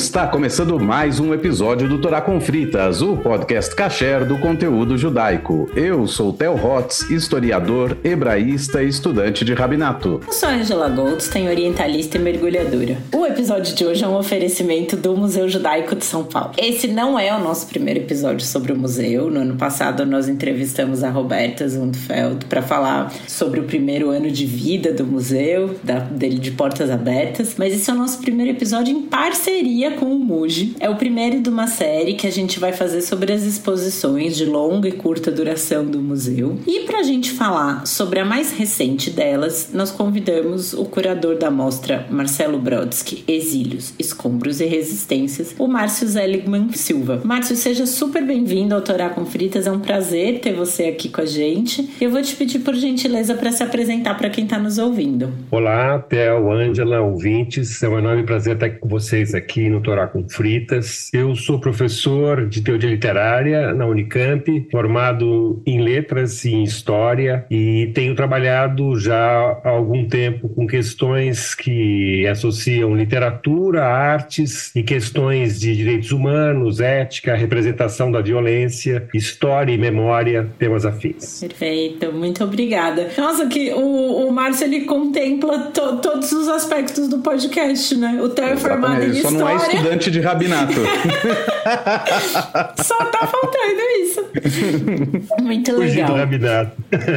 Está começando mais um episódio do Torá com Fritas, o podcast kasher do conteúdo judaico. Eu sou Theo Hotz, historiador, hebraísta e estudante de rabinato. Eu sou Angela Goldstein, orientalista e mergulhadora. O episódio de hoje é um oferecimento do Museu Judaico de São Paulo. Esse não é o nosso primeiro episódio sobre o museu. No ano passado nós entrevistamos a Roberta Zundfeld para falar sobre o primeiro ano de vida do museu, dele de portas abertas. Mas esse é o nosso primeiro episódio em parceria com o MUJI. É o primeiro de uma série que a gente vai fazer sobre as exposições de longa e curta duração do museu. E pra gente falar sobre a mais recente delas, nós convidamos o curador da mostra Marcelo Brodsky, Exílios, Escombros e Resistências, o Márcio Seligman Silva. Márcio, seja super bem-vindo ao Torá com Fritas, é um prazer ter você aqui com a gente. Eu vou te pedir por gentileza para se apresentar para quem está nos ouvindo. Olá, Theo, Ângela, ouvintes, é um enorme prazer estar com vocês aqui no Torá com Fritas. Eu sou professor de teoria literária na Unicamp, formado em letras e em história, e tenho trabalhado já há algum tempo com questões que associam literatura, artes e questões de direitos humanos, ética, representação da violência, história e memória, temas afins. Perfeito, muito obrigada. Nossa, que o Márcio, ele contempla todos os aspectos do podcast, né? O Theo é formado em história. Só não é estudante de rabinato. Só tá faltando isso. Muito legal. Fugir do rabinato.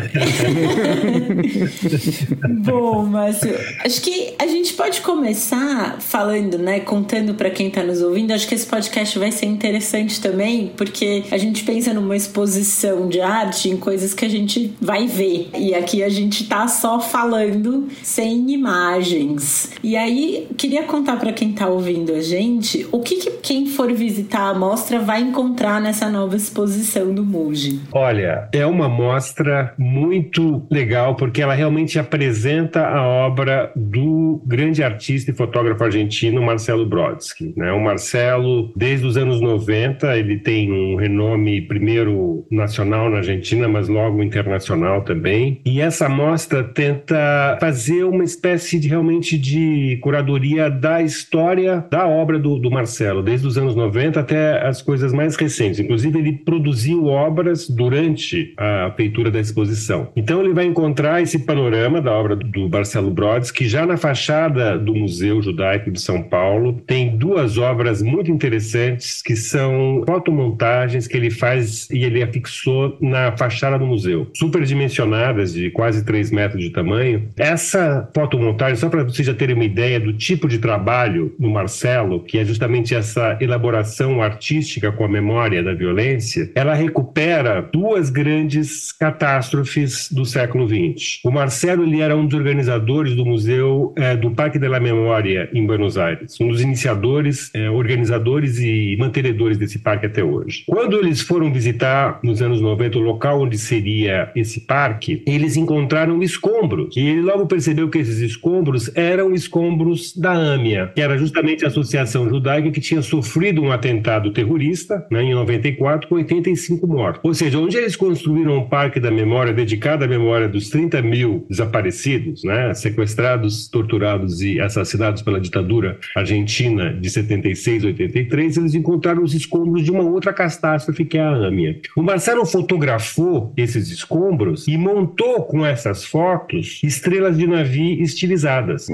Bom, Márcio, acho que a gente pode começar falando, né, contando para quem tá nos ouvindo. Acho que esse podcast vai ser interessante também, porque a gente pensa numa exposição de arte em coisas que a gente vai ver. E aqui a gente tá só falando sem imagens. E aí, queria contar para quem tá ouvindo a gente o que quem for visitar a mostra vai encontrar nessa nova exposição do MUJI. Olha, é uma mostra muito legal porque ela realmente apresenta a obra do grande artista e fotógrafo argentino Marcelo Brodsky, né? O Marcelo, desde os anos 90, ele tem um renome primeiro nacional na Argentina, mas logo internacional também. E essa mostra tenta fazer uma espécie de realmente de curadoria da história da obra do Marcelo, desde os anos 90 até as coisas mais recentes. Inclusive, ele produziu obras durante a feitura da exposição. Então, ele vai encontrar esse panorama da obra do Marcelo Brodsky, que já na fachada do Museu Judaico de São Paulo tem duas obras muito interessantes que são fotomontagens que ele faz e ele afixou na fachada do museu, superdimensionadas, de quase 3 metros de tamanho. Essa fotomontagem, só para vocês já terem uma ideia do tipo de trabalho do Marcelo, que é justamente essa elaboração artística com a memória da violência, ela recupera duas grandes catástrofes do século XX. O Marcelo, ele era um dos organizadores do Museu do Parque da Memória em Buenos Aires, um dos iniciadores, organizadores e mantenedores desse parque até hoje. Quando eles foram visitar, nos anos 90, o local onde seria esse parque, eles encontraram escombros, e ele logo percebeu que esses escombros eram escombros da AMIA, que era justamente a Associação Judaica que tinha sofrido um atentado terrorista, né, em 94, com 85 mortos. Ou seja, onde eles construíram um parque da memória dedicado à memória dos 30 mil desaparecidos, né, sequestrados, torturados e assassinados pela ditadura argentina de 76 a 83, eles encontraram os escombros de uma outra catástrofe, que é a AMIA. O Marcelo fotografou esses escombros e montou com essas fotos estrelas de navio estilizadas,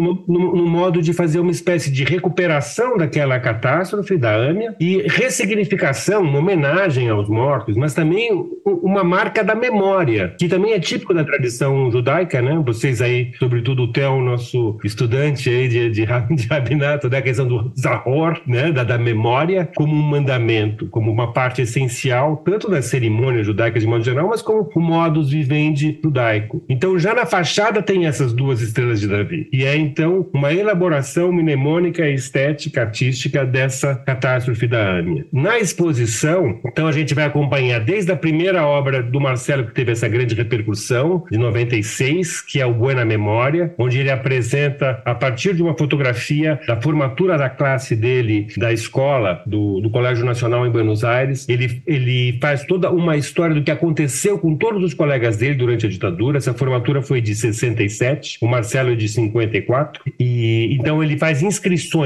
no modo de fazer uma espécie de recuperação daquela catástrofe da AMIA e ressignificação, uma homenagem aos mortos, mas também uma marca da memória, que também é típico da tradição judaica, né? Vocês aí, sobretudo o Theo, nosso estudante aí de rabinato, da questão do Zahor, né? Da memória, como um mandamento, como uma parte essencial, tanto das cerimônias judaicas de modo geral, mas como o modus vivendi judaico. Então, já na fachada tem essas duas estrelas de Davi. E é, então, uma elaboração mnemônica, estética, artística dessa catástrofe da AMIA. Na exposição, então, a gente vai acompanhar desde a primeira obra do Marcelo, que teve essa grande repercussão, de 96, que é o Buena Memória, onde ele apresenta, a partir de uma fotografia da formatura da classe dele, da escola, do Colégio Nacional em Buenos Aires, ele faz toda uma história do que aconteceu com todos os colegas dele durante a ditadura. Essa formatura foi de 67, o Marcelo é de 54, e então ele faz inscrições, ele faz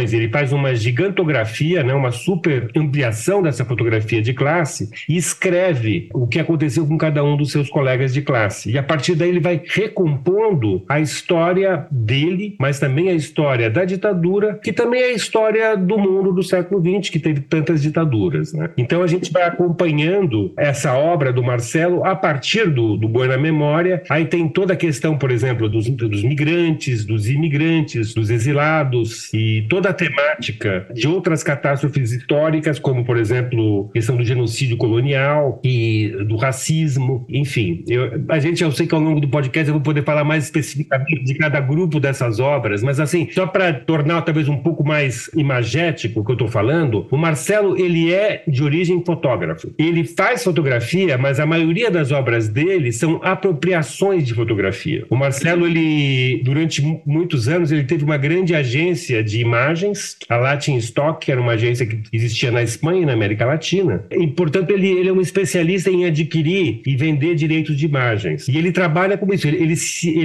faz uma gigantografia, né, uma super ampliação dessa fotografia de classe e escreve o que aconteceu com cada um dos seus colegas de classe. E a partir daí ele vai recompondo a história dele, mas também a história da ditadura, que também é a história do mundo do século XX, que teve tantas ditaduras, né? Então a gente vai acompanhando essa obra do Marcelo a partir do Boi na Memória. Aí tem toda a questão, por exemplo, dos migrantes, dos imigrantes, dos exilados e toda a temática de outras catástrofes históricas, como, por exemplo, a questão do genocídio colonial e do racismo, enfim. Eu sei que ao longo do podcast eu vou poder falar mais especificamente de cada grupo dessas obras, mas assim, só para tornar talvez um pouco mais imagético o que eu estou falando, o Marcelo, ele é de origem fotógrafo. Ele faz fotografia, mas a maioria das obras dele são apropriações de fotografia. O Marcelo, ele, durante muitos anos, ele teve uma grande agência de imagens, a Latin Stock, que era uma agência que existia na Espanha e na América Latina, e, portanto, ele é um especialista em adquirir e vender direitos de imagens. E ele trabalha com isso, ele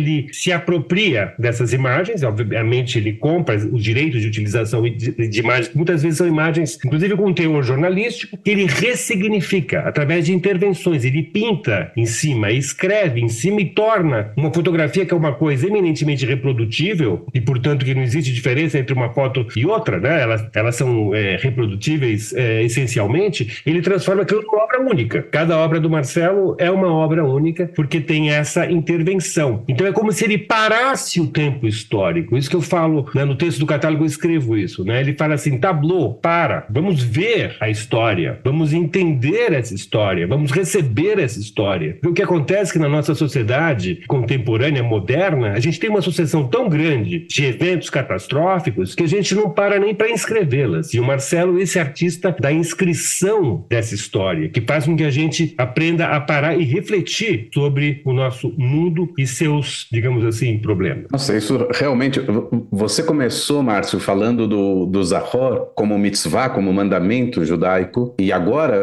se apropria dessas imagens, obviamente ele compra os direitos de utilização de imagens, que muitas vezes são imagens, inclusive com um teor jornalístico, que ele ressignifica através de intervenções, ele pinta em cima, escreve em cima e torna uma fotografia que é uma coisa eminentemente reprodutível e, portanto, que não existe diferença entre uma foto e outra, né? Elas são reprodutíveis essencialmente. Ele transforma aquilo numa obra única. Cada obra do Marcelo é uma obra única porque tem essa intervenção. Então é como se ele parasse o tempo histórico. Isso que eu falo, né, no texto do catálogo, eu escrevo isso, né? Ele fala assim, tablô, vamos ver a história, vamos entender essa história, vamos receber essa história. Porque o que acontece é que na nossa sociedade contemporânea, moderna, a gente tem uma sucessão tão grande de eventos catastróficos que a gente não para nem para inscrevê-las. E o Marcelo, esse artista da inscrição dessa história, que faz com que a gente aprenda a parar e refletir sobre o nosso mundo e seus, digamos assim, problemas. Nossa, isso realmente... Você começou, Márcio, falando do Zahor como mitzvah, como mandamento judaico, e agora,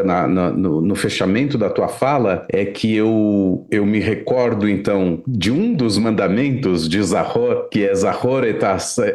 no fechamento da tua fala, é que eu me recordo, então, de um dos mandamentos de Zahor, que é Zahor et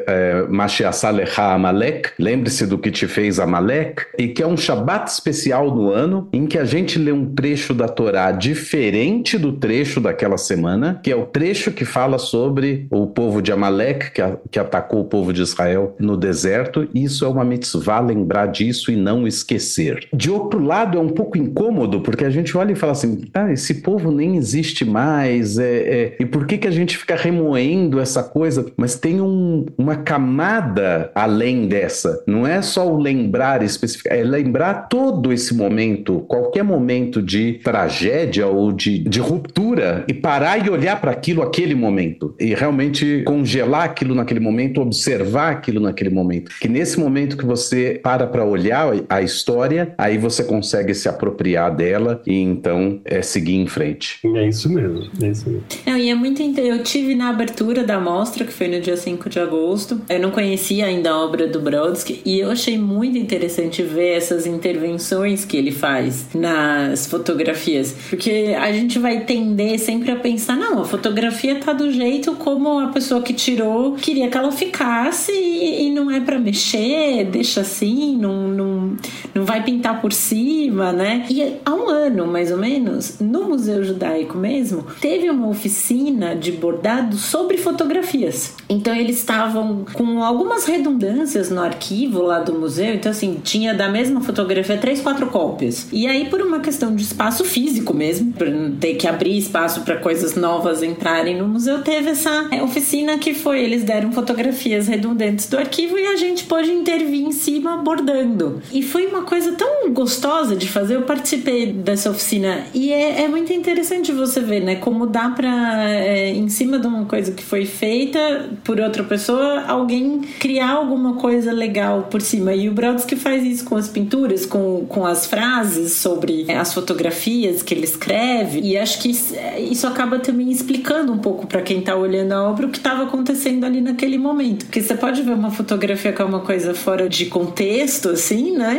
Mashiach lecha Amalek, lembre-se do que te fez Amalek, e que é um Shabat especial no ano, em que a gente lê um trecho da Torá diferente do trecho daquela semana, que é o trecho que fala sobre o povo de Amalek, que atacou o povo de Israel no deserto. Isso é uma mitzvah, lembrar disso e não esquecer. De outro lado, é um pouco incômodo, porque a gente olha e fala assim, esse povo nem existe mais, e por que a gente fica remoendo essa coisa? Mas tem uma camada além dessa. Não é só o lembrar específico, é lembrar todo esse momento, qualquer momento de tragédia ou de ruptura, e parar e olhar para aquilo, aquele momento, e realmente congelar aquilo naquele momento, observar aquilo naquele momento. Que nesse momento que você para olhar a história, aí você consegue se apropriar dela e então seguir em frente. É isso mesmo, é isso mesmo. E é muito eu tive na abertura da mostra, que foi no dia 5 de agosto, eu não conhecia ainda a obra do Brodsky, e eu achei muito interessante ver essas intervenções que ele faz nas fotografias, porque a gente vai tender sempre a pensar, não, a fotografia tá do jeito como a pessoa que tirou queria que ela ficasse e não é pra mexer, deixa assim, não vai pintar por cima, né? E há um ano, mais ou menos, no Museu Judaico mesmo, teve uma oficina de bordado sobre fotografias. Então eles estavam com algumas redundâncias no arquivo lá do museu, então assim, tinha da mesma fotografia 3, 4 cópias. E aí, por uma questão de espaço físico mesmo, para não ter que abrir espaço para coisas novas entrarem no museu, teve essa oficina que foi, eles deram fotografias redundantes do arquivo e a gente pôde intervir em cima bordando. E foi uma coisa tão gostosa de fazer, eu participei dessa oficina e é muito interessante você ver, né, como dá pra, em cima de uma coisa que foi feita por outra pessoa, alguém criar alguma coisa legal por cima. E o Brodsky faz isso com as pinturas, com as frases sobre as fotografias que ele escreve, e acho que isso acaba também explicando um pouco pra quem tá olhando a obra o que estava acontecendo ali naquele momento. Porque você pode ver uma fotografia que é uma coisa fora de contexto, assim, né? E não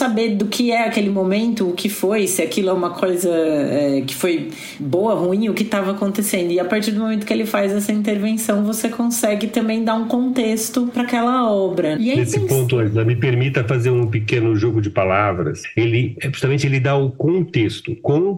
saber do que é aquele momento, o que foi, se aquilo é uma coisa que foi boa, ruim, o que estava acontecendo. E a partir do momento que ele faz essa intervenção, você consegue também dar um contexto para aquela obra. E aí, nesse ponto, Angela, me permita fazer um pequeno jogo de palavras. Ele dá o contexto.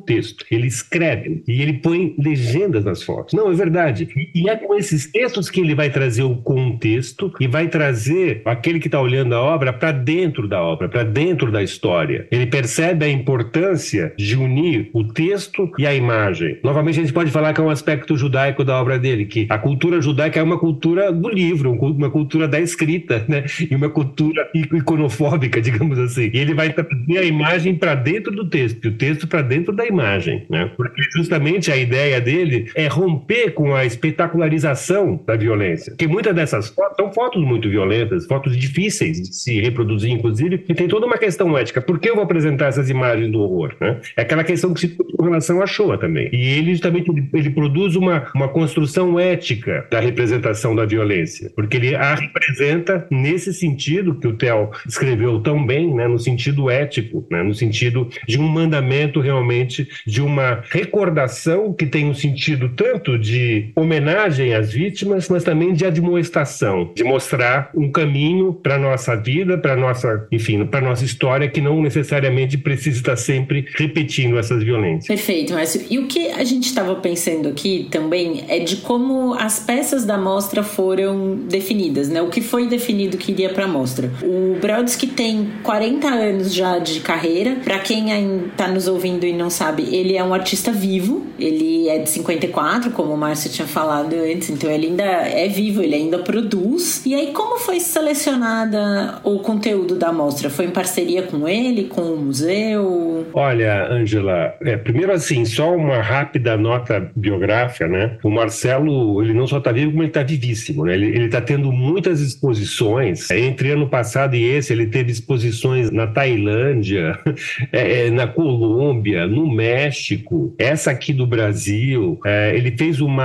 Ele escreve e ele põe legendas nas fotos. Não, é verdade. E é com esses textos que ele vai trazer o contexto e vai trazer aquele que está olhando a obra para dentro da obra, para dentro da história. Ele percebe a importância de unir o texto e a imagem. Novamente, a gente pode falar que é um aspecto judaico da obra dele, que a cultura judaica é uma cultura do livro, uma cultura da escrita, né? E uma cultura iconofóbica, digamos assim. E ele vai trazer a imagem para dentro do texto, e o texto para dentro da imagem, né? Porque justamente a ideia dele é romper com a espetacularização da violência. Porque muitas dessas fotos são fotos muito violentas, fotos difíceis de se reproduzir, inclusive, e tem toda uma questão ética. Por que eu vou apresentar essas imagens do horror, né? É aquela questão que se com relação à Shoah também. E ele justamente ele produz uma construção ética da representação da violência, porque ele a representa nesse sentido que o Theo escreveu tão bem, né? No sentido ético, né? No sentido de um mandamento realmente, de uma recordação que tem um sentido tanto de homenagem às vítimas, mas também de admoestação, de mostrar um caminho para a nossa vida, para nossa, enfim, para nossa história, que não necessariamente precisa estar sempre repetindo essas violências. Perfeito, Márcio. E o que a gente estava pensando aqui também é de como as peças da mostra foram definidas, né? O que foi definido que iria para a mostra. O Brodsky tem 40 anos já de carreira. Para quem ainda está nos ouvindo e não sabe, ele é um artista vivo. Ele é de 54, como o Márcio tinha falado antes. Então ele ainda é vivo, ele ainda produz. E aí, como foi selecionada o conteúdo da mostra? Foi em parceria com ele, com o museu? Olha, Ângela, primeiro assim, só uma rápida nota biográfica, né? O Marcelo, ele não só está vivo, como ele está vivíssimo, né? Ele está tendo muitas exposições. Entre ano passado e esse, ele teve exposições na Tailândia, na Colômbia, no México, essa aqui do Brasil. Ele fez um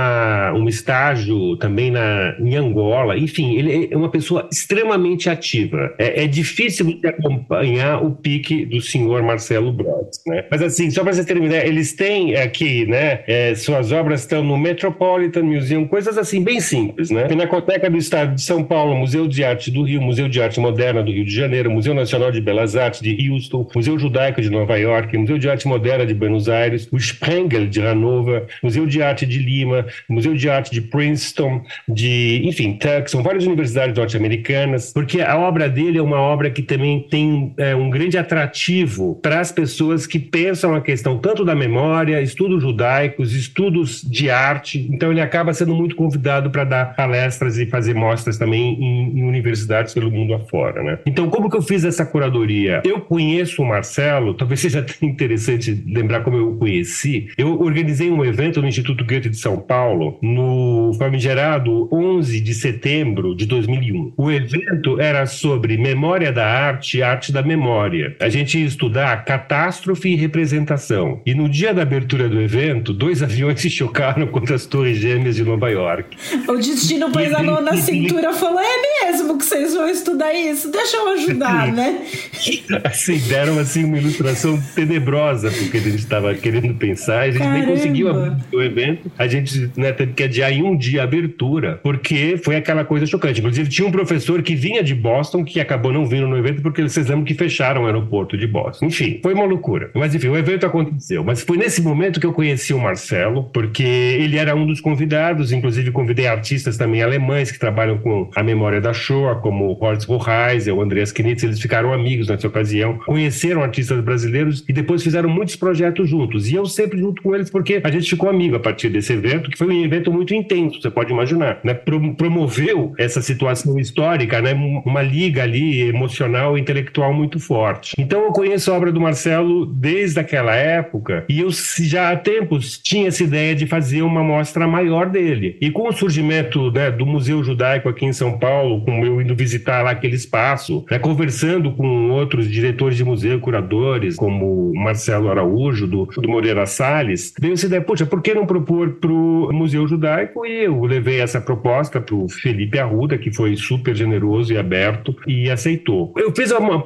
estágio também em Angola. Enfim, ele é uma pessoa extremamente ativa. É difícil de acompanhar o pique do senhor Marcelo Brodsky, né? Mas assim, só para você terminar, eles têm aqui, né, suas obras estão no Metropolitan Museum, coisas assim bem simples, né? Pinacoteca do Estado de São Paulo, Museu de Arte do Rio, Museu de Arte Moderna do Rio de Janeiro, Museu Nacional de Belas Artes de Houston, Museu Judaico de Nova York, Museu de Arte Moderna de Buenos Aires, o Sprengel de Hanover, Museu de Arte de Lima, Museu de Arte de Princeton, enfim, são várias universidades norte-americanas, porque a obra dele é uma obra que também tem um grande atrativo para as pessoas que pensam a questão tanto da memória, estudos judaicos, estudos de arte. Então ele acaba sendo muito convidado para dar palestras e fazer mostras também em universidades pelo mundo afora, né? Então, como que eu fiz essa curadoria? Eu conheço o Marcelo, talvez seja interessante lembrar como eu o conheci. Eu organizei um evento no Instituto Goethe de São Paulo, no famigerado 11 de setembro de 2001. O evento era sobre memória da arte, arte da memória. A gente ia estudar catástrofe e representação. E no dia da abertura do evento, 2 aviões se chocaram contra as Torres Gêmeas de Nova York. O destino pôs a mão na cintura e falou: é mesmo que vocês vão estudar isso? Deixa eu ajudar, né? Assim, deram assim uma ilustração tenebrosa porque a gente estava querendo pensar. A gente nem conseguiu abrir o evento. A gente, né, teve que adiar em um dia a abertura, porque foi aquela coisa chocante. Inclusive, tinha um professor que vinha de Boston que acabou não vindo no evento porque vocês lembram que fecharam o aeroporto de Boston. Enfim, foi uma loucura. Mas enfim, o evento aconteceu. Mas foi nesse momento que eu conheci o Marcelo, porque ele era um dos convidados. Inclusive, convidei artistas também alemães que trabalham com a memória da Shoah, como o Horst Hochheiser, o Andreas Knitz. Eles ficaram amigos nessa ocasião, conheceram artistas brasileiros e depois fizeram muitos projetos juntos. E eu sempre junto com eles, porque a gente ficou amigo a partir desse evento, que foi um evento muito intenso, você pode imaginar, né? Promoveu essa situação histórica, né? Uma liga ali emocional e intelectual muito forte. Então eu conheço a obra do Marcelo desde aquela época e eu já há tempos tinha essa ideia de fazer uma mostra maior dele. E com o surgimento, né, do Museu Judaico aqui em São Paulo, com eu indo visitar lá aquele espaço, né, conversando com outros diretores de museu, curadores, como o Marcelo Araújo, do Moreira Salles, veio essa ideia, poxa, por que não propor para o Museu Judaico? E eu levei essa proposta para o Felipe Arruda, que foi super generoso e aberto, e aceitou. Eu fiz uma proposta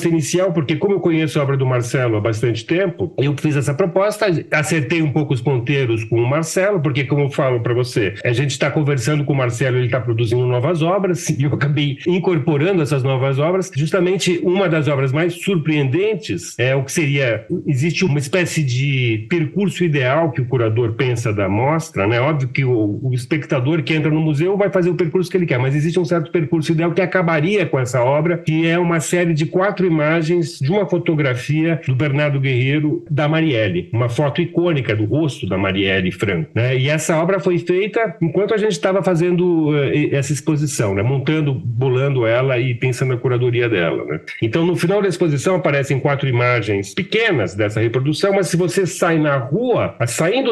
proposta inicial, porque como eu conheço a obra do Marcelo há bastante tempo, eu fiz essa proposta, acertei um pouco os ponteiros com o Marcelo, porque como eu falo para você, a gente está conversando com o Marcelo, ele está produzindo novas obras, e eu acabei incorporando essas novas obras. Justamente uma das obras mais surpreendentes é o que seria, existe uma espécie de percurso ideal que o curador pensa da mostra, né? Óbvio que o espectador que entra no museu vai fazer o percurso que ele quer, mas existe um certo percurso ideal que acabaria com essa obra, que é uma série de 4 imagens de uma fotografia do Bernardo Guerreiro da Marielle, uma foto icônica do rosto da Marielle Franco, né? E essa obra foi feita enquanto a gente estava fazendo essa exposição, né? Montando, bolando ela e pensando na curadoria dela, né? Então, no final da exposição aparecem 4 imagens pequenas dessa reprodução, mas se você sai na rua, saindo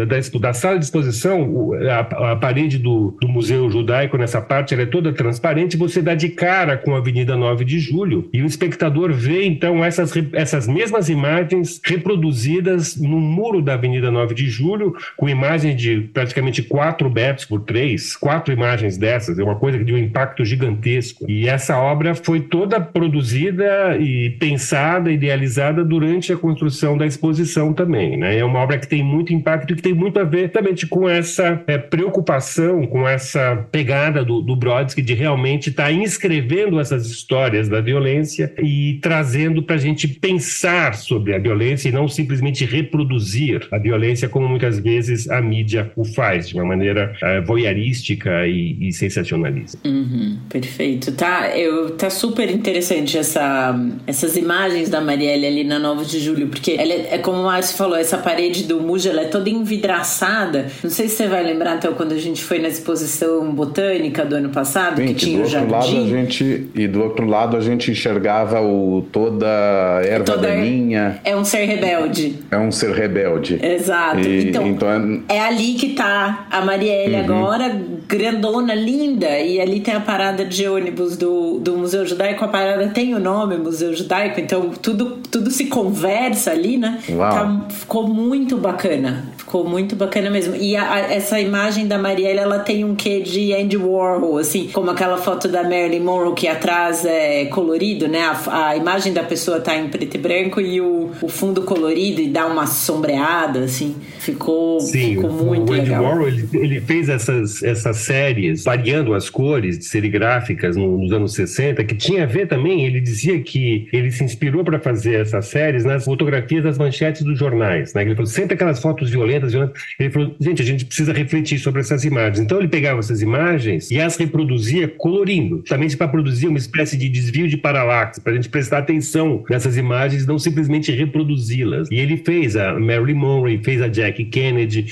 da sala de exposição, a parede do Museu Judaico, nessa parte, ela é toda transparente, você dá de cara com a Avenida 9 de Julho e o espectador vê, então, essas mesmas imagens reproduzidas no muro da Avenida 9 de Julho, com imagens de praticamente 4 metros por 3, 4 imagens dessas, é uma coisa de um impacto gigantesco. E essa obra foi toda produzida e pensada, idealizada durante a construção da exposição também, né? É uma obra que tem muito impacto e que tem muito a ver também com essa preocupação, com essa pegada do Brodsky de realmente estar inscrevendo essas histórias da violência e trazendo para a gente pensar sobre a violência e não simplesmente reproduzir a violência como muitas vezes a mídia o faz, de uma maneira voyeurística e sensacionalista. Perfeito. Tá super interessante essas imagens da Marielle ali na 9 de Julho, porque ela é como o Márcio falou, essa parede do Mujo, ela é toda envidraçada. Não sei se você vai lembrar, então, quando a gente foi na exposição botânica do ano passado, sim, que tinha o jardim. E do outro lado a gente enxergava toda a erva daninha. É um ser rebelde. É um ser rebelde. Exato. Então é ali que tá a Marielle agora, grandona, linda, e ali tem a parada de ônibus do Museu Judaico. A parada tem o nome Museu Judaico, então tudo se conversa ali, né? Ficou muito bacana. Ficou muito bacana mesmo. E essa imagem da Marielle, ela tem um quê de Andy Warhol, assim, como aquela foto da Marilyn Monroe que atrás é colorido, né? A imagem da pessoa tá em preto e branco e o fundo colorido e dá uma sombreada, assim. Ficou muito legal. O Andy Warhol, ele fez essas séries variando as cores serigráficas nos anos 60, que tinha a ver também, ele dizia que ele se inspirou para fazer essas séries nas fotografias das manchetes dos jornais, né? Ele falou, sempre aquelas fotos violentas. Ele falou, gente, a gente precisa refletir sobre essas imagens. Então ele pegava essas imagens e as reproduzia colorindo, justamente para produzir uma espécie de desvio de paralaxe, para a gente prestar atenção nessas imagens, não simplesmente reproduzi-las. E ele fez a Marilyn Monroe, fez a Jackie Kennedy,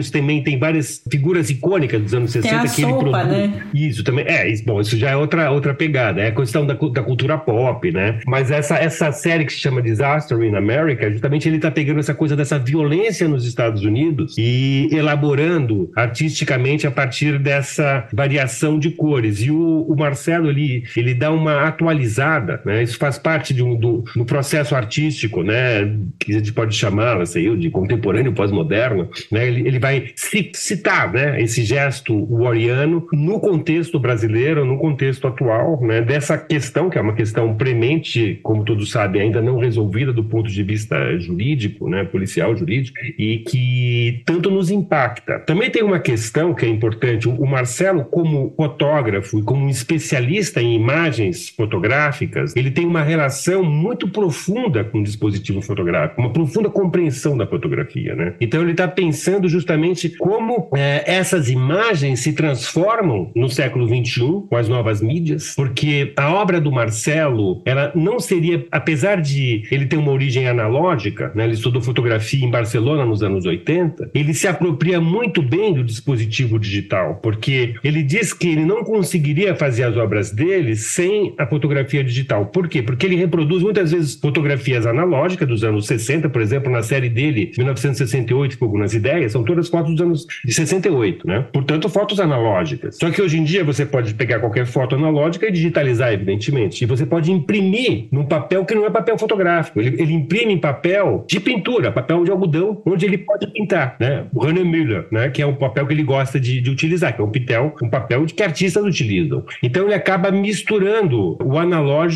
tem várias figuras icônicas dos anos 60 que ele produz. Né? Isso também, isso já é outra pegada, é a questão da cultura pop, né? Mas essa série que se chama Disaster in America, justamente ele está pegando essa coisa dessa violência nos Estados Unidos e elaborando artisticamente a partir dessa variação de cores. E o Marcelo, ele dá uma atualizada, né? Isso faz parte do processo artístico, né? Que a gente pode chamar, de contemporâneo pós-moderno, né? Ele vai citar, né? Esse gesto warriano no contexto brasileiro, no contexto atual, né? Dessa questão, que é uma questão premente, como todos sabem, ainda não resolvida do ponto de vista jurídico, né? Policial, jurídico, e que tanto nos impacta. Também tem uma questão que é importante. O Marcelo, como fotógrafo e como um especialista em imagens fotográficas, ele tem uma relação muito profunda com o dispositivo fotográfico, uma profunda compreensão da fotografia, né? Então ele está pensando justamente como essas imagens se transformam no século XXI com as novas mídias, porque a obra do Marcelo, ela não seria, apesar de ele ter uma origem analógica, né? Ele estudou fotografia em Barcelona nos anos 80, ele se apropria muito bem do dispositivo digital, porque ele diz que ele não conseguiria fazer as obras dele sem a fotografia digital. Por quê? Porque ele reproduz muitas vezes fotografias analógicas dos anos 60, por exemplo, na série dele, 1968, Fogo nas Ideias, são todas fotos dos anos de 68, né? Portanto, fotos analógicas. Só que hoje em dia você pode pegar qualquer foto analógica e digitalizar, evidentemente, e você pode imprimir num papel que não é papel fotográfico. Ele imprime em papel de pintura, papel de algodão, onde ele pode pintar, né? O Hahnemann, né? Que é um papel que ele gosta de utilizar, que é um papel que artistas utilizam. Então ele acaba misturando o analógico com o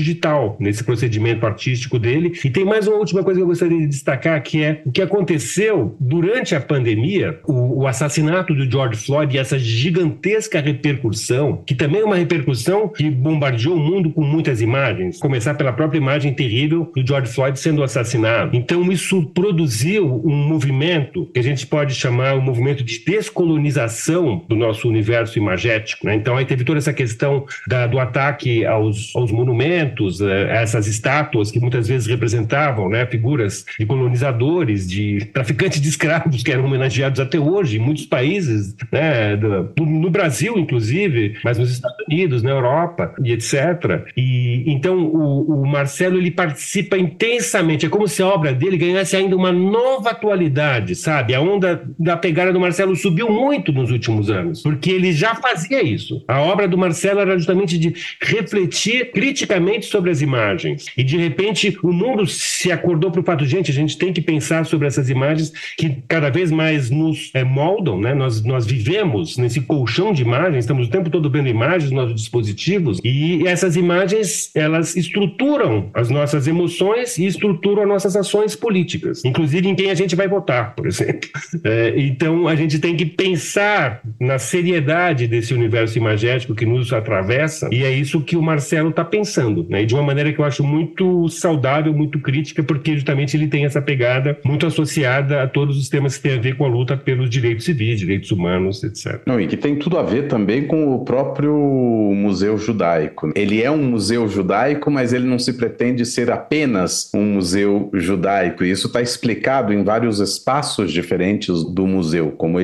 digital nesse procedimento artístico dele. E tem mais uma última coisa que eu gostaria de destacar, que é o que aconteceu durante a pandemia, o assassinato do George Floyd e essa gigantesca repercussão, que também é uma repercussão que bombardeou o mundo com muitas imagens, começar pela própria imagem terrível do George Floyd sendo assassinado. Então isso produziu um movimento que a gente pode chamar um movimento de descolonização do nosso universo imagético, né? Então aí teve toda essa questão do ataque aos monumentos, essas estátuas que muitas vezes representavam, né, figuras de colonizadores, de traficantes de escravos que eram homenageados até hoje em muitos países, né, no Brasil inclusive, mas nos Estados Unidos, na Europa e etc. E então o Marcelo, ele participa intensamente, é como se a obra dele ganhasse ainda uma nova atualidade, sabe? A onda da pegada do Marcelo subiu muito nos últimos anos, porque ele já fazia isso. A obra do Marcelo era justamente de refletir criticamente sobre as imagens. E de repente o mundo se acordou para o fato, gente, a gente tem que pensar sobre essas imagens que cada vez mais nos moldam, né? Nós vivemos nesse colchão de imagens, estamos o tempo todo vendo imagens nos nossos dispositivos, e essas imagens, elas estruturam as nossas emoções e estruturam as nossas ações políticas, inclusive em quem a gente vai votar, por exemplo. Então a gente tem que pensar na seriedade desse universo imagético que nos atravessa, e é isso que o Marcelo está pensando, né? E de uma maneira que eu acho muito saudável, muito crítica, porque justamente ele tem essa pegada muito associada a todos os temas que têm a ver com a luta pelos direitos civis, direitos humanos, etc. Não, e que tem tudo a ver também com o próprio Museu Judaico. Ele é um museu judaico, mas ele não se pretende ser apenas um museu judaico, e isso está explicado em vários espaços diferentes do museu, como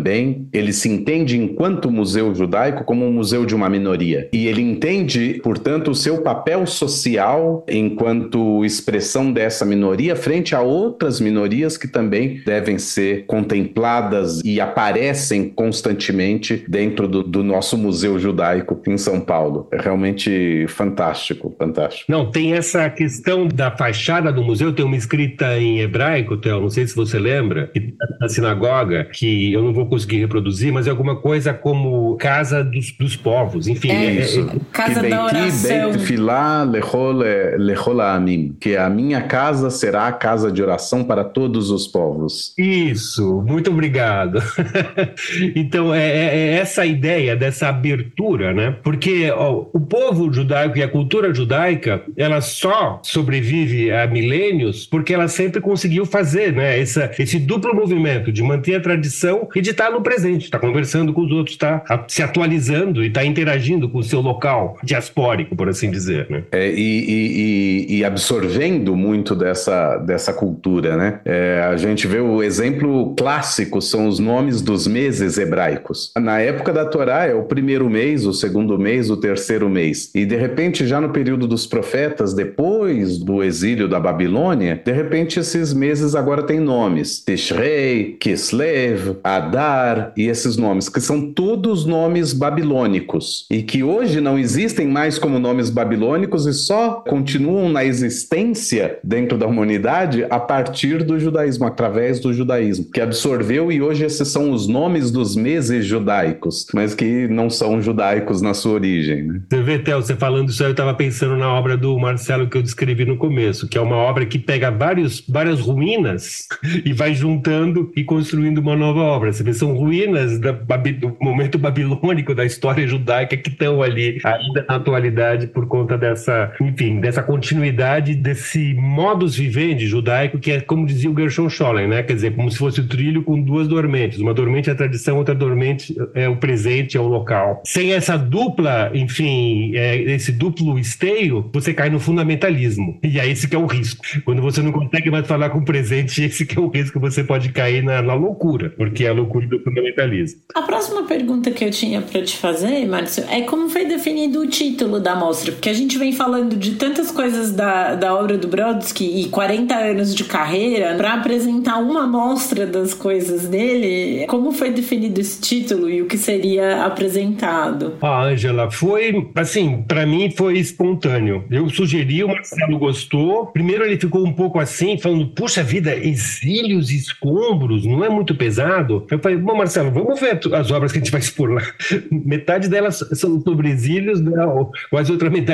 ele se entende enquanto museu judaico como um museu de uma minoria, e ele entende, portanto, o seu papel social enquanto expressão dessa minoria frente a outras minorias que também devem ser contempladas e aparecem constantemente dentro do nosso museu judaico em São Paulo. É realmente fantástico, fantástico. Não, tem essa questão da fachada do museu, tem uma escrita em hebraico, Theo, não sei se você lembra, da sinagoga, que eu não vou conseguir reproduzir, mas é alguma coisa como Casa dos Povos, enfim. Casa da oração. Lechol Ha'amim, que a minha casa será a casa de oração para todos os povos. Isso, muito obrigado. Então, é essa ideia dessa abertura, né? Porque o povo judaico e a cultura judaica, ela só sobrevive há milênios porque ela sempre conseguiu fazer, né, esse duplo movimento de manter a tradição e de estar no presente, estar conversando com os outros, estar se atualizando e estar interagindo com o seu local diaspórico, por assim dizer, né? E absorvendo muito dessa cultura, né? A gente vê o exemplo clássico, são os nomes dos meses hebraicos. Na época da Torá é o primeiro mês, o segundo mês, o terceiro mês. E de repente, já no período dos profetas, depois do exílio da Babilônia, de repente esses meses agora têm nomes. Tishrei, Kislev, Adar, e esses nomes, que são todos nomes babilônicos. E que hoje não existem mais como nomes babilônicos e só continuam na existência dentro da humanidade a partir do judaísmo, através do judaísmo, que absorveu, e hoje esses são os nomes dos meses judaicos, mas que não são judaicos na sua origem, né? Você vê, Theo, você falando isso aí, eu estava pensando na obra do Marcelo que eu descrevi no começo, que é uma obra que pega várias ruínas e vai juntando e construindo uma nova obra. Você vê, são ruínas do momento babilônico da história judaica que estão ali ainda na atualidade por conta dessa continuidade, desse modus vivendi judaico, que é como dizia o Gershon Scholem, né? Quer dizer, como se fosse o trilho com duas dormentes. Uma dormente é a tradição, outra dormente é o presente, é o local. Sem essa dupla, esse duplo esteio, você cai no fundamentalismo. E é esse que é o risco. Quando você não consegue mais falar com o presente, esse que é o risco, você pode cair na loucura, porque é a loucura do fundamentalismo. A próxima pergunta que eu tinha para te fazer, Márcio, é como foi definido o título da mostra? Porque a gente vem falando de tantas coisas da obra do Brodsky e 40 anos de carreira para apresentar uma mostra das coisas dele. Como foi definido esse título e o que seria apresentado? Ângela, foi, assim, para mim foi espontâneo. Eu sugeri, o Marcelo gostou. Primeiro ele ficou um pouco assim, falando, puxa vida, exílios e escombros, não é muito pesado? Eu falei, bom, Marcelo, vamos ver as obras que a gente vai expor lá. Metade delas são sobre exílios, quase outra metade é sobre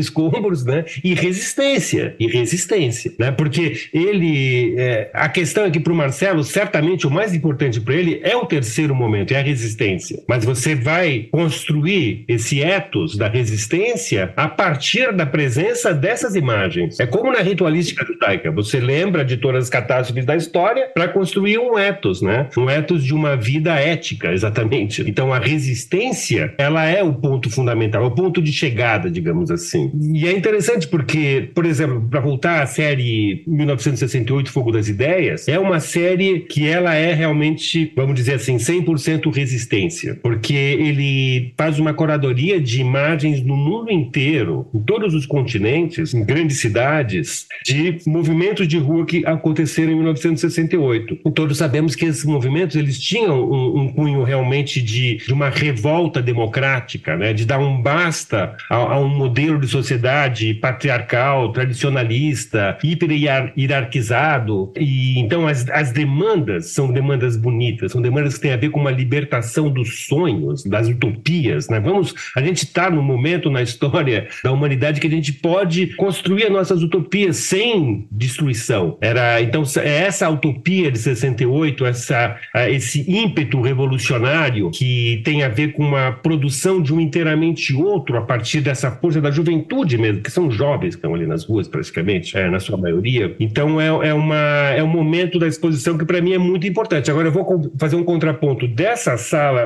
escombros, né? E resistência, né? Porque ele, a questão é que para o Marcelo, certamente o mais importante para ele é o terceiro momento, é a resistência. Mas você vai construir esse ethos da resistência a partir da presença dessas imagens. É como na ritualística judaica, você lembra de todas as catástrofes da história para construir um ethos, né? Um ethos de uma vida ética, exatamente. Então a resistência, ela é o ponto fundamental, é o ponto de chegada, digamos assim. E é interessante porque, por exemplo, para voltar à série 1968, Fogo das Ideias, é uma série que ela é realmente, vamos dizer assim, 100% resistência, porque ele faz uma curadoria de imagens no mundo inteiro, em todos os continentes, em grandes cidades, de movimentos de rua que aconteceram em 1968. E todos sabemos que esses movimentos, eles tinham um cunho realmente de uma revolta democrática, né? De dar um basta a um modelo de sociedade patriarcal, tradicionalista, hiper-hierarquizado. E então as demandas são demandas bonitas, são demandas que têm a ver com uma libertação dos sonhos, das utopias, né? A gente está num momento na história da humanidade que a gente pode construir as nossas utopias sem destruição. Então, essa utopia de 68, esse ímpeto revolucionário que tem a ver com uma produção de um inteiramente outro a partir dessa força da juventude mesmo, que são jovens que estão ali nas ruas praticamente, na sua maioria. Então é um momento da exposição que para mim é muito importante. Agora eu vou fazer um contraponto dessa sala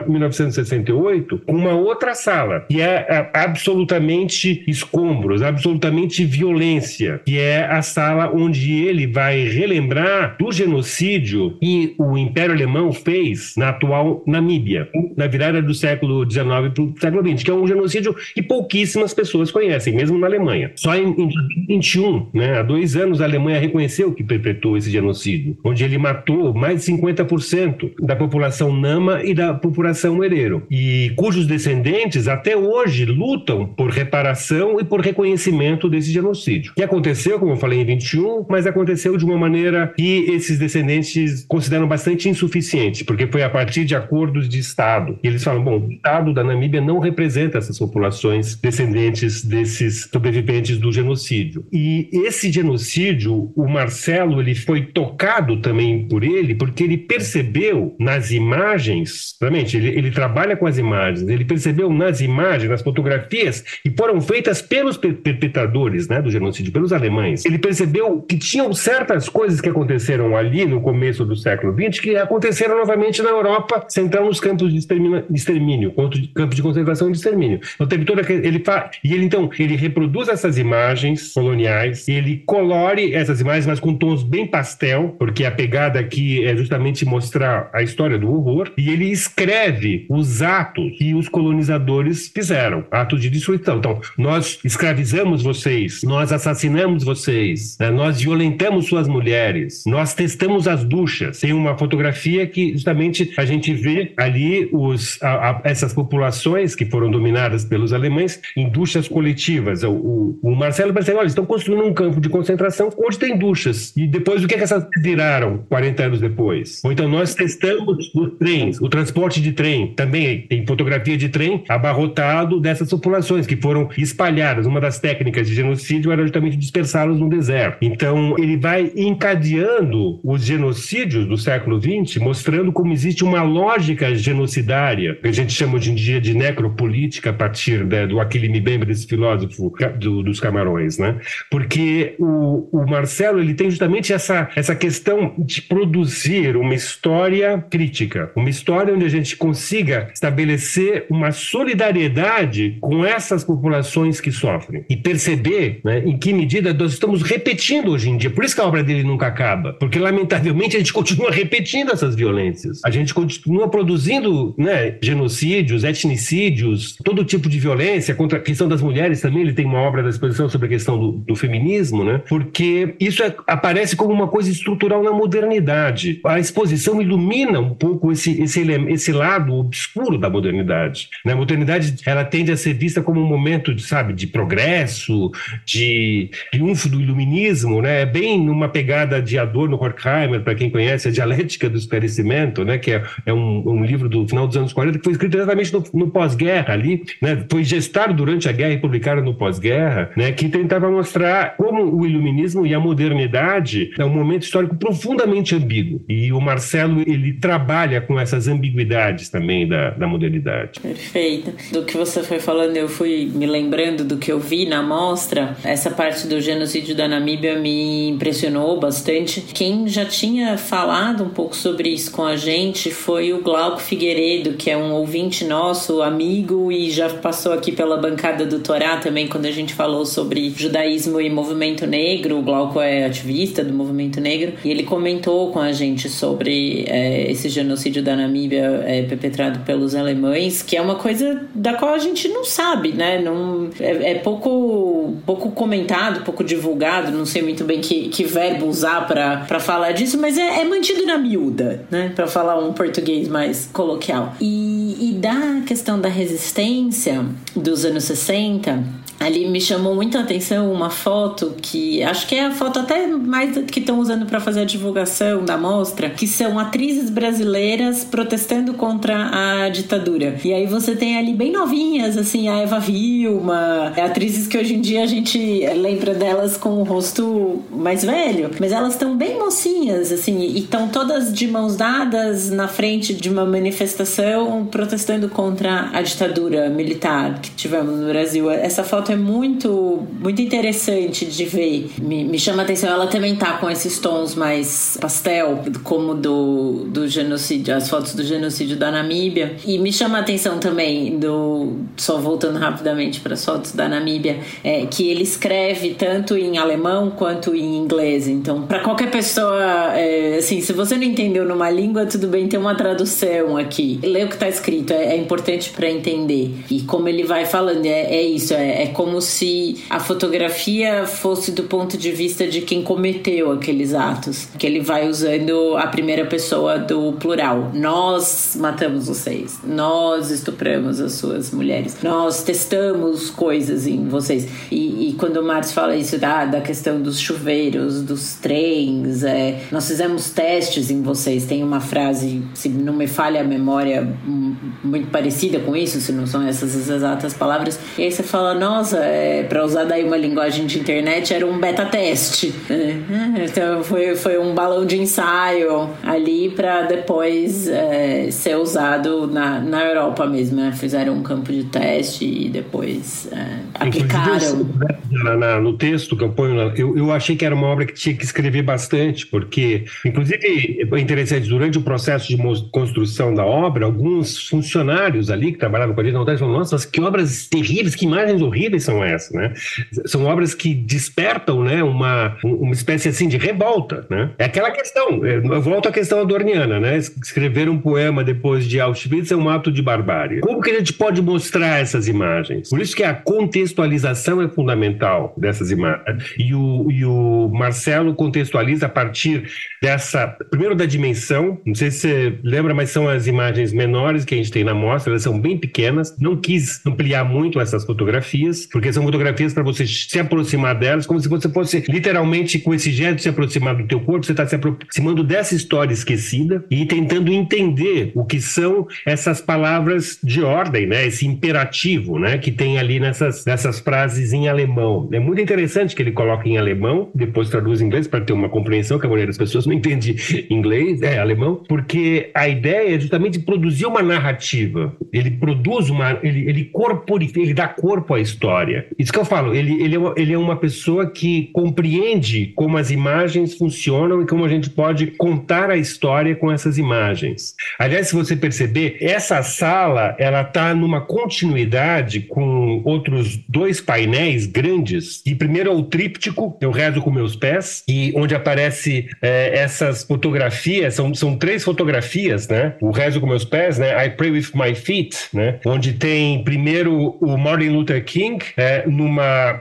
1968 com uma outra sala, que é absolutamente escombros, absolutamente violência, que é a sala onde ele vai relembrar do genocídio que o Império Alemão fez na atual Namíbia, na virada do século XIX para o século XX, que é um genocídio que pouquíssimas pessoas conhecem, mesmo na Alemanha. Só em 2021, né, há 2 anos, a Alemanha reconheceu que perpetuou esse genocídio, onde ele matou mais de 50% da população Nama e da população Herero, e cujos descendentes até hoje lutam por reparação e por reconhecimento desse genocídio. Que aconteceu, como eu falei, em 21, mas aconteceu de uma maneira que esses descendentes consideram bastante insuficiente, porque foi a partir de acordos de Estado. E eles falam, bom, o Estado da Namíbia não representa essas populações descendentes desses sobreviventes do genocídio. E esse genocídio, o Marcelo, ele foi tocado também por ele, porque ele percebeu nas imagens, realmente, ele trabalha com as imagens, ele percebeu nas imagens, nas fotografias, que foram feitas pelos perpetradores, né, do genocídio, pelos alemães. Ele percebeu que tinham certas coisas que aconteceram ali no começo do século XX que aconteceram novamente na Europa Central, nos campos de extermínio, campos de concentração e de extermínio. Então teve toda ele reproduz essas imagens coloniais, ele colore essas imagens, mas com tons bem pastel, porque a pegada aqui é justamente mostrar a história do horror, e ele escreve os atos que os colonizadores fizeram, atos de destruição. Então, nós escravizamos vocês, nós assassinamos vocês, né? Nós violentamos suas mulheres, nós testamos as duchas. Tem uma fotografia que justamente a gente vê ali essas populações que foram dominadas pelos alemães em duchas coletivas. O Marcelo percebeu, olha, eles estão construindo um campo de concentração onde tem duchas. E depois, o que essas viraram 40 anos depois? Ou então, nós testamos os trens, o transporte de trem. Também tem fotografia de trem abarrotado dessas populações que foram espalhadas. Uma das técnicas de genocídio era justamente dispersá-los no deserto. Então, ele vai encadeando os genocídios do século XX, mostrando como existe uma lógica genocidária, que a gente chama hoje em dia de necropolítica, a partir do Achille Mbembe, desse filósofo dos Camarões, né? Porque o Marcelo, ele tem justamente essa questão de produzir uma história crítica, uma história onde a gente consiga estabelecer uma solidariedade com essas populações que sofrem e perceber, né, em que medida nós estamos repetindo hoje em dia. Por isso que a obra dele nunca acaba, porque lamentavelmente a gente continua repetindo essas violências, a gente continua produzindo, né, genocídios, etnicídios, todo tipo de violência contra a questão das mulheres também. Ele tem uma obra da exposição sobre a questão do feminismo, né, porque isso aparece como uma coisa estrutural na modernidade. A exposição ilumina um pouco esse lado obscuro da modernidade, né? A modernidade, ela tende a ser vista como um momento de progresso, de triunfo do iluminismo, né? É bem numa pegada de Adorno, Horkheimer, para quem conhece, a dialética do esclarecimento, né? Que é um livro do final dos anos 40 que foi escrito exatamente no pós-guerra ali, né? Foi gestado durante a guerra e publicado no pós-guerra, né, que tentava mostrar como o iluminismo e a modernidade é um momento histórico profundamente ambíguo. E o Marcelo, ele trabalha com essas ambiguidades também da modernidade. Perfeito. Do que você foi falando, eu fui me lembrando do que eu vi na mostra. Essa parte do genocídio da Namíbia me impressionou bastante. Quem já tinha falado um pouco sobre isso com a gente foi o Glauco Figueiredo, que é um ouvinte nosso, amigo, e já passou aqui pela bancada do Torá também, quando a gente falou sobre judaísmo e movimento negro. O Glauco é ativista do movimento negro, e ele comentou com a gente sobre esse genocídio da Namíbia perpetrado pelos alemães, que é uma coisa da qual a gente não sabe, né? Não, é pouco comentado, pouco divulgado, não sei muito bem que verbo usar para falar disso, mas é mantido na miúda, né? Para falar um português mais coloquial. E da questão da resistência dos anos 60, ali me chamou muita atenção uma foto que acho que é a foto até mais que estão usando para fazer a divulgação da mostra, que são atrizes brasileiras protestando contra a ditadura. E aí você tem ali bem novinhas, assim, a Eva Vilma, atrizes que hoje em dia a gente lembra delas com o rosto mais velho, mas elas estão bem mocinhas, assim, e estão todas de mãos dadas na frente de uma manifestação protestando contra a ditadura militar que tivemos no Brasil. Essa foto é muito, muito interessante de ver. Me chama a atenção, ela também tá com esses tons mais pastel, como do genocídio, as fotos do genocídio da Namíbia. E me chama a atenção também, só voltando rapidamente para as fotos da Namíbia, que ele escreve tanto em alemão quanto em inglês. Então, para qualquer pessoa, assim, se você não entendeu numa língua, tudo bem ter uma tradução aqui. Lê o que tá escrito, é importante para entender. E como ele vai falando, isso, como se a fotografia fosse do ponto de vista de quem cometeu aqueles atos, que ele vai usando a primeira pessoa do plural. Nós matamos vocês, nós estupramos as suas mulheres, nós testamos coisas em vocês. E quando o Márcio fala isso da questão dos chuveiros, dos trens, nós fizemos testes em vocês. Tem uma frase, se não me falha a memória, muito parecida com isso, se não são essas as exatas palavras. E aí você fala, nossa, para usar daí uma linguagem de internet, era um beta teste. Então foi um balão de ensaio ali para depois ser usado na Europa mesmo, né? Fizeram um campo de teste e depois aplicaram. No texto que eu ponho, eu achei que era uma obra que tinha que escrever bastante, porque, inclusive, é interessante, durante o processo de construção da obra, alguns funcionários ali que trabalhavam com a gente na vontade falaram, nossa, que obras terríveis, que imagens horríveis são essas, né? São obras que despertam, né, uma espécie assim de revolta, né? É aquela questão, eu volto à questão adorniana, né? Escrever um poema depois de Auschwitz é um ato de barbárie. Como que a gente pode mostrar essas imagens? Por isso que a contextualização é fundamental dessas imagens. E o Marcelo contextualiza a partir primeiro da dimensão, não sei se você lembra, mas são as imagens menores que a gente tem na mostra, elas são bem pequenas, não quis ampliar muito essas fotografias, porque são fotografias para você se aproximar delas, como se você fosse literalmente com esse gesto se aproximar do teu corpo, você está se aproximando dessa história esquecida e tentando entender o que são essas palavras de ordem, né? Esse imperativo, né? Que tem ali nessas frases em alemão. É muito interessante que ele coloca em alemão, depois traduz em inglês para ter uma compreensão, que a maioria das pessoas não entende inglês, alemão, porque a ideia é justamente produzir uma narrativa. Ele produz ele dá corpo à história. Isso que eu falo, ele é uma pessoa que compreende como as imagens funcionam e como a gente pode contar a história com essas imagens. Aliás, se você perceber, essa sala, ela está numa continuidade com outros 2 painéis grandes, e primeiro é o tríptico, Eu Rezo com Meus Pés, e onde aparece essas fotografias, são 3 fotografias, né? O Rezo com Meus Pés, né? I Pray With My Feet, né? Onde tem primeiro o Martin Luther King, numa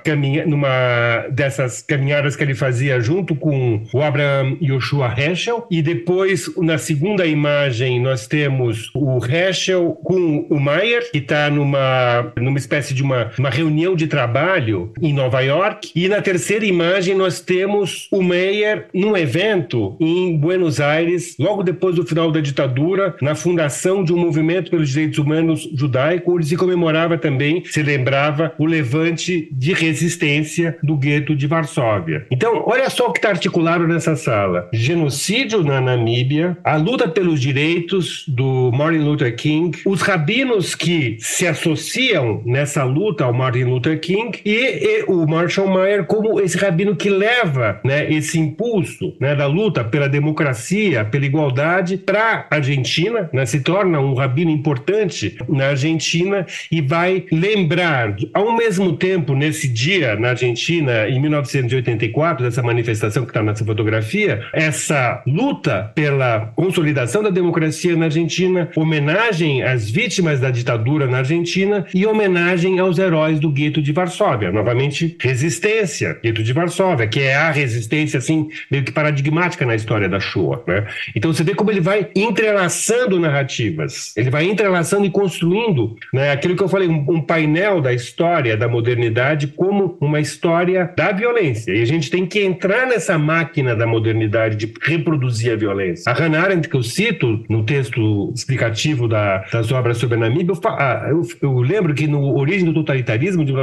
dessas caminhadas que ele fazia junto com o Abraham Joshua Heschel, e depois, na segunda imagem, nós temos o Heschel com o Meyer, que está numa espécie de uma reunião de trabalho em Nova York, e na terceira imagem nós temos o Meyer num evento em Buenos Aires, logo depois do final da ditadura, na fundação de um movimento pelos direitos humanos judaico, onde se comemorava também, se lembrava o o levante de resistência do gueto de Varsóvia. Então, olha só o que está articulado nessa sala. Genocídio na Namíbia, a luta pelos direitos do Martin Luther King, os rabinos que se associam nessa luta ao Martin Luther King e o Marshall Mayer como esse rabino que leva, né, esse impulso, né, da luta pela democracia, pela igualdade para a Argentina, né, se torna um rabino importante na Argentina e vai lembrar, ao mesmo tempo, nesse dia na Argentina, em 1984, dessa manifestação que está nessa fotografia, essa luta pela consolidação da democracia na Argentina, homenagem às vítimas da ditadura na Argentina e homenagem aos heróis do gueto de Varsóvia. Novamente, resistência, gueto de Varsóvia, que é a resistência, assim, meio que paradigmática na história da Shoah, né? Então você vê como ele vai entrelaçando narrativas, ele vai entrelaçando e construindo, né, aquilo que eu falei, um painel da história da modernidade como uma história da violência. E a gente tem que entrar nessa máquina da modernidade de reproduzir a violência. A Hannah Arendt, que eu cito no texto explicativo das obras sobre a Namíbia, eu lembro que no Origem do Totalitarismo, de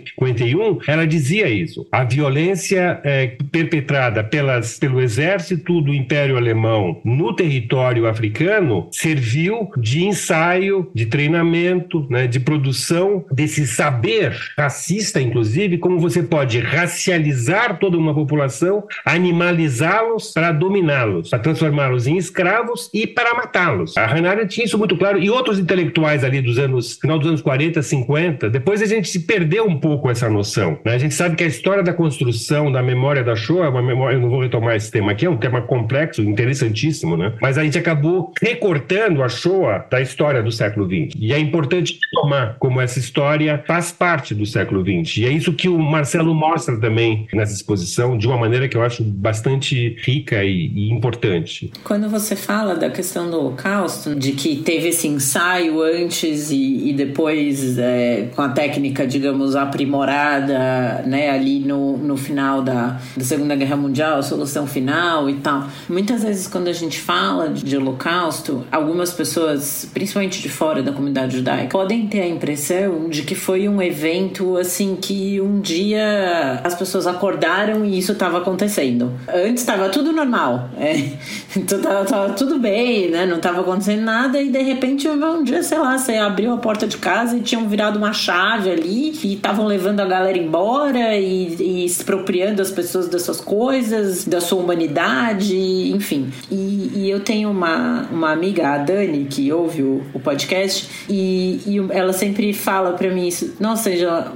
1951, ela dizia isso. A violência perpetrada pelo exército do Império Alemão no território africano serviu de ensaio, de treinamento, né, de produção desse saber racista, inclusive, como você pode racializar toda uma população, animalizá-los para dominá-los, para transformá-los em escravos e para matá-los. A Hannah Arendt tinha isso muito claro, e outros intelectuais ali final dos anos 40, 50, depois a gente se perdeu um pouco essa noção, né? A gente sabe que a história da construção da memória da Shoah é uma memória, eu não vou retomar esse tema aqui, é um tema complexo, interessantíssimo, né? Mas a gente acabou recortando a Shoah da história do século XX. E é importante tomar como essa história faz parte do século XX. E é isso que o Marcelo mostra também nessa exposição, de uma maneira que eu acho bastante rica e importante. Quando você fala da questão do Holocausto, de que teve esse ensaio antes e depois com a técnica, digamos, aprimorada, né, ali no final da Segunda Guerra Mundial, a solução final e tal. Muitas vezes quando a gente fala de Holocausto, algumas pessoas, principalmente de fora da comunidade judaica, podem ter a impressão de que foi um evento assim que um dia as pessoas acordaram e isso estava acontecendo. Antes estava tudo normal, então tava tudo bem, né? Não estava acontecendo nada e de repente um dia, sei lá, você abriu a porta de casa e tinham virado uma chave ali e estavam levando a galera embora e expropriando as pessoas das suas coisas, da sua humanidade, enfim. E eu tenho uma amiga, a Dani, que ouve o podcast e ela sempre fala pra mim isso: nossa, Angela,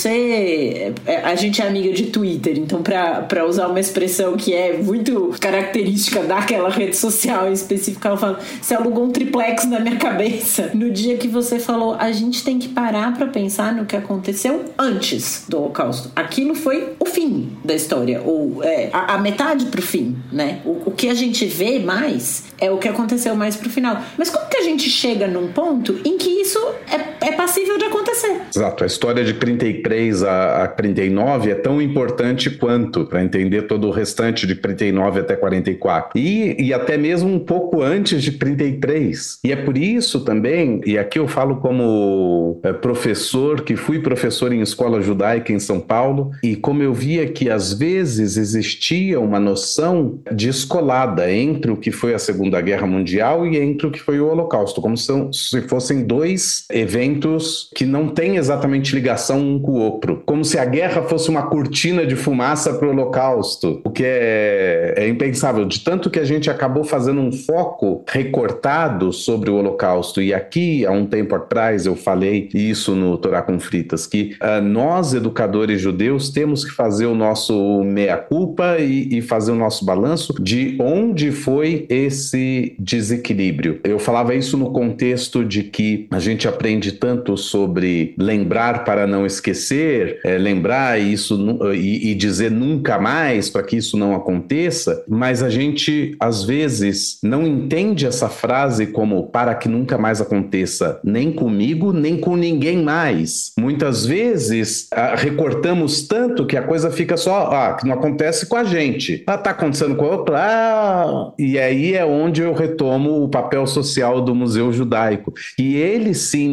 a gente é amiga de Twitter, então pra usar uma expressão que é muito característica daquela rede social em específico, ela fala: você alugou um triplex na minha cabeça no dia que você falou, a gente tem que parar pra pensar no que aconteceu antes do Holocausto. Aquilo foi o fim da história, ou a metade pro fim, né? O que a gente vê mais é o que aconteceu mais pro final. Mas como que a gente chega num ponto em que isso é passível de acontecer? Exato. A história de 33 a 39 é tão importante quanto para entender todo o restante de 39 até 44. E até mesmo um pouco antes de 33. E é por isso também, e aqui eu falo como professor, que fui professor em escola judaica em São Paulo, e como eu via que às vezes existia uma noção descolada entre o que foi a Segunda Guerra Mundial e entre o que foi o Holocausto, como se fossem dois eventos que não têm exatamente ligação um com o outro, como se a guerra fosse uma cortina de fumaça para o Holocausto, o que é impensável, de tanto que a gente acabou fazendo um foco recortado sobre o Holocausto. E aqui, há um tempo atrás, eu falei isso no Torá com Fritas, que nós, educadores judeus, temos que fazer o nosso meia-culpa e fazer o nosso balanço de onde foi esse desequilíbrio. Eu falava isso no contexto de que a gente aprende tanto sobre lembrar para não esquecer, lembrar isso e dizer nunca mais para que isso não aconteça, mas a gente às vezes não entende essa frase como para que nunca mais aconteça, nem comigo, nem com ninguém mais. Muitas vezes recortamos tanto que a coisa fica só, que não acontece com a gente. Tá acontecendo com o outro? E aí é onde eu retomo o papel social do Museu Judaico. E ele sim, nesse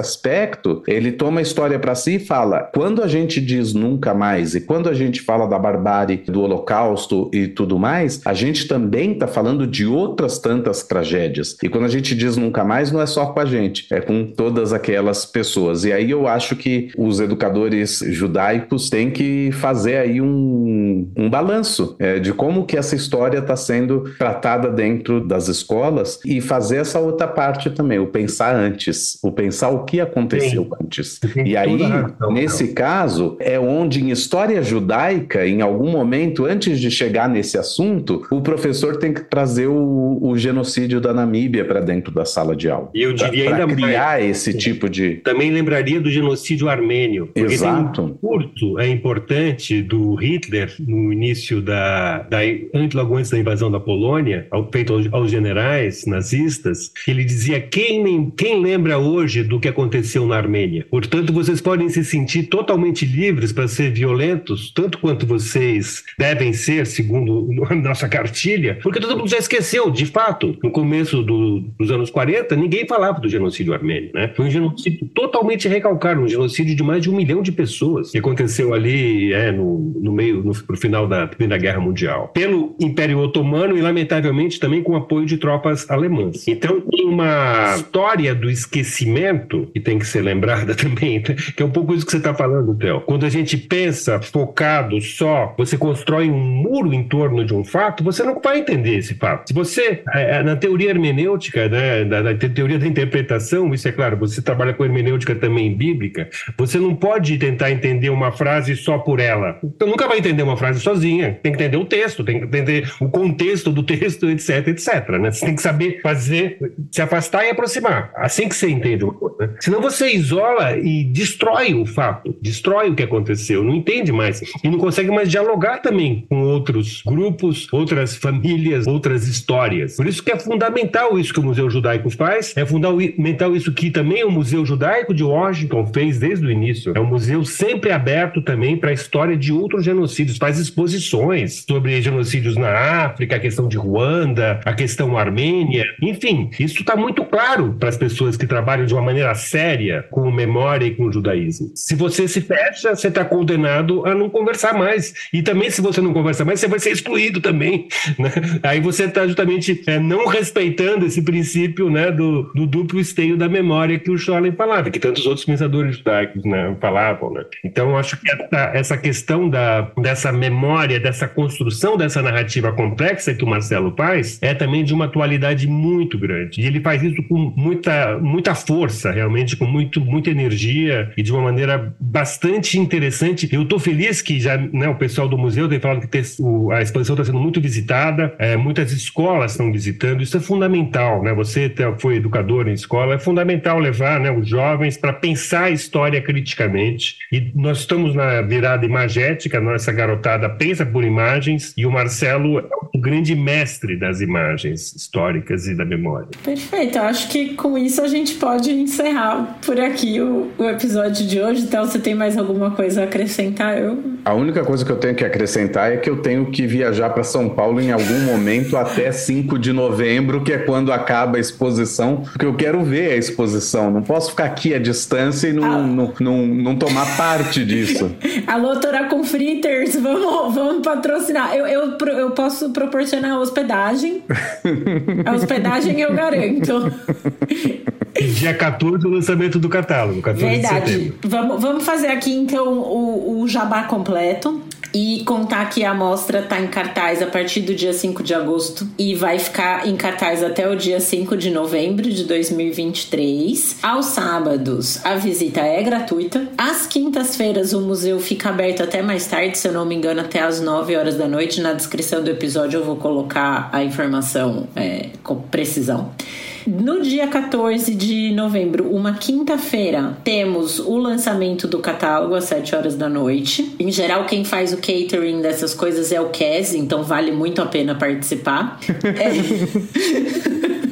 aspecto, ele toma a história para si e fala, quando a gente diz nunca mais e quando a gente fala da barbárie, do Holocausto e tudo mais, a gente também está falando de outras tantas tragédias. E quando a gente diz nunca mais, não é só com a gente, é com todas aquelas pessoas. E aí eu acho que os educadores judaicos têm que fazer aí um balanço de como que essa história está sendo tratada dentro das escolas e fazer essa outra parte também, o pensar antes, o pensar o que aconteceu antes. E aí, nesse caso, é onde em história judaica, em algum momento, antes de chegar nesse assunto, o professor tem que trazer o genocídio da Namíbia para dentro da sala de aula. E eu diria ainda mais, criar esse tipo de... Também lembraria do genocídio armênio. Exato. Tem um curto importante do Hitler, no início logo antes da invasão da Polônia, feito aos generais nazistas, ele dizia, quem lembra hoje do que aconteceu na Armênia? Portanto, vocês podem se sentir totalmente livres para ser violentos, tanto quanto vocês devem ser, segundo a nossa cartilha, porque todo mundo já esqueceu, de fato, no começo dos anos 40, ninguém falava do genocídio armênio, né? Foi um genocídio totalmente recalcado, um genocídio de mais de 1 milhão de pessoas, que aconteceu ali no final da Primeira Guerra Mundial, pelo Império Otomano e, lamentavelmente, também com o apoio de tropas alemãs. Então, tem uma história do esquecimento que tem que ser lembrada também, que é um pouco isso que você está falando, Theo. Quando a gente pensa focado só, você constrói um muro em torno de um fato, você não vai entender esse fato. Se você, na teoria hermenêutica, né, na teoria da interpretação, isso é claro, você trabalha com hermenêutica também bíblica, você não pode tentar entender uma frase só por ela. Você nunca vai entender uma frase sozinha. Tem que entender o texto, tem que entender o contexto do texto, etc, etc. Né? Você tem que saber se afastar e aproximar. Assim que você entende uma coisa. Né? Senão você isola e destrói o fato, destrói o que aconteceu, não entende mais. E não consegue mais dialogar também com outros grupos, outras famílias, outras histórias. Por isso que é fundamental isso que o Museu Judaico faz, é fundamental isso que também o Museu Judaico de Washington fez desde o início. É um museu sempre aberto também para a história de outros genocídios, faz exposições sobre genocídios na África, a questão de Ruanda, a questão armênia, enfim, isso está muito claro para as pessoas que trabalham de uma maneira séria com memória e com o judaísmo. Se você se fecha, você está condenado a não conversar mais. E também, se você não conversa mais, você vai ser excluído também. Né? Aí você está justamente não respeitando esse princípio, né, do duplo esteio da memória que o Scholem falava, que tantos outros pensadores judaicos, né, falavam. Né? Então, eu acho que essa questão dessa memória, dessa construção dessa narrativa complexa que o Marcelo faz, é também de uma atualidade muito grande. E ele faz isso com muita força, realmente, com muita energia e de uma maneira bastante interessante. Eu estou feliz que já, né, o pessoal do museu tem falado que a exposição está sendo muito visitada, muitas escolas estão visitando, isso é fundamental, né? Você foi educador em escola, é fundamental levar, né, os jovens para pensar a história criticamente. E nós estamos na virada imagética, nossa garotada pensa por imagens, e o Marcelo é o grande mestre das imagens históricas e da memória. Perfeito, eu acho que com isso a gente pode encerrar por aqui o episódio de hoje. Então, você tem mais alguma coisa a acrescentar? A única coisa que eu tenho que acrescentar é que eu tenho que viajar para São Paulo em algum momento até 5 de novembro, que é quando acaba a exposição, porque eu quero ver a exposição. Não posso ficar aqui à distância e não tomar parte disso. Alô, Toracon Fritters, vamos patrocinar. Eu posso proporcionar a hospedagem. A hospedagem eu garanto. Dia 14, o lançamento do catálogo. 14 Verdade. de setembro. Vamos fazer aqui, então, o jabá completo. E contar que a mostra está em cartaz a partir do dia 5 de agosto e vai ficar em cartaz até o dia 5 de novembro de 2023. Aos sábados, a visita é gratuita. Às quintas-feiras, o museu fica aberto até mais tarde, se eu não me engano, até às 9 horas da noite. Na descrição do episódio eu vou colocar a informação com precisão. No dia 14 de novembro, uma quinta-feira, temos o lançamento do catálogo às 7 horas da noite. Em geral, quem faz o catering dessas coisas é o Kes, então vale muito a pena participar.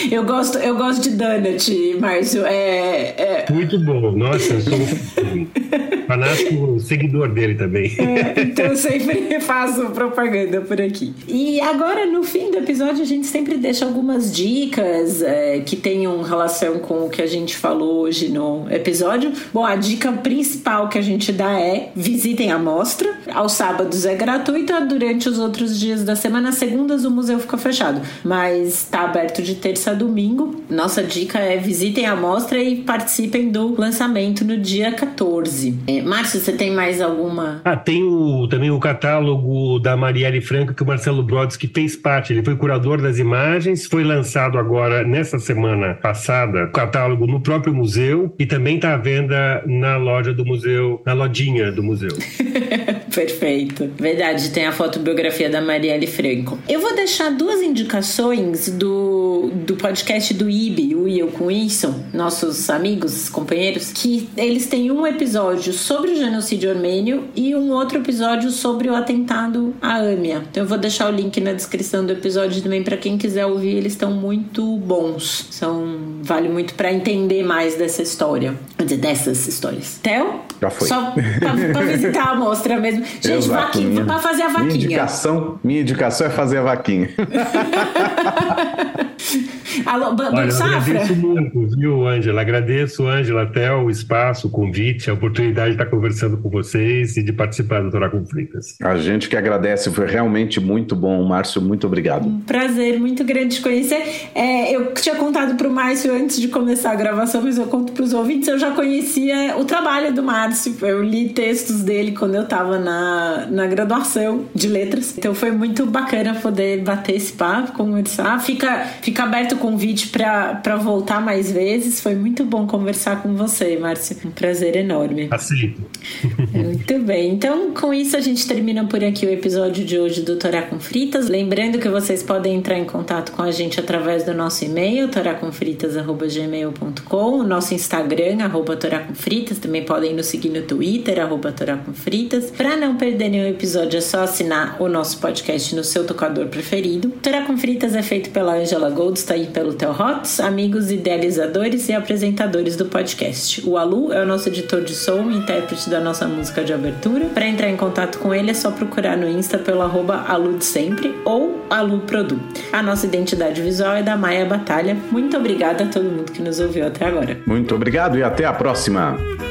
Eu gosto de donut, Márcio. Muito bom. Nossa, eu sou fanático seguidor dele também. Então eu sempre faço propaganda por aqui. E agora, no fim do episódio, a gente sempre deixa algumas dicas que tenham relação com o que a gente falou hoje no episódio. Bom, a dica principal que a gente dá é: visitem a mostra. Aos sábados é gratuita, durante os outros dias da semana, segundas o museu fica fechado, mas está aberto de terça a domingo. Nossa dica é: visitem a mostra e participem do lançamento no dia 14. Márcio, você tem mais alguma? Tem também o catálogo da Marielle Franco, que o Marcelo Brodsky fez parte. Ele foi curador das imagens, foi lançado agora, nessa semana passada, o catálogo no próprio museu e também está à venda na loja do museu, na lojinha do museu. Perfeito. Verdade, tem a fotobiografia da Marielle Franco. Eu vou deixar 2 indicações do podcast do IB, o Eu com Wilson, nossos amigos, companheiros, que eles têm um episódio sobre o genocídio armênio e um outro episódio sobre o atentado à AMIA. Então eu vou deixar o link na descrição do episódio também para quem quiser ouvir. Eles estão muito bons. Vale muito para entender mais dessa história. Quer dizer, dessas histórias. Theo? Já foi. Só para visitar a mostra mesmo. Gente, vaquinha, para fazer a vaquinha. Minha indicação é fazer a vaquinha. Alô, Olha, eu agradeço muito, viu, Ângela? Agradeço, Ângela, até o espaço, o convite, a oportunidade de estar conversando com vocês e de participar do Torá com Fritas. A gente que agradece, foi realmente muito bom, Márcio, muito obrigado. Um prazer muito grande te conhecer. Eu tinha contado para o Márcio antes de começar a gravação, mas eu conto para os ouvintes, eu já conhecia o trabalho do Márcio, eu li textos dele quando eu estava na graduação de letras, então foi muito bacana poder bater esse papo, conversar. Fica aberto o convite para voltar mais vezes. Foi muito bom conversar com você, Márcio. Um prazer enorme. Aceito. Muito bem. Então, com isso, a gente termina por aqui o episódio de hoje do Torá com Fritas. Lembrando que vocês podem entrar em contato com a gente através do nosso e-mail, toracomfritas@gmail.com, o nosso Instagram, @toracomfritas. Também podem nos seguir no Twitter, @toracomfritas. Para não perder nenhum episódio, é só assinar o nosso podcast no seu tocador preferido. Torá com Fritas é feito pela Angela Goldstein e pelo Theo Hotz, amigos idealizadores e apresentadores do podcast. O Alu é o nosso editor de som e intérprete da nossa música de abertura. Para entrar em contato com ele é só procurar no Insta pelo @aludesempre ou aluprodu. A nossa identidade visual é da Maia Batalha. Muito obrigada a todo mundo que nos ouviu até agora. Muito obrigado e até a próxima!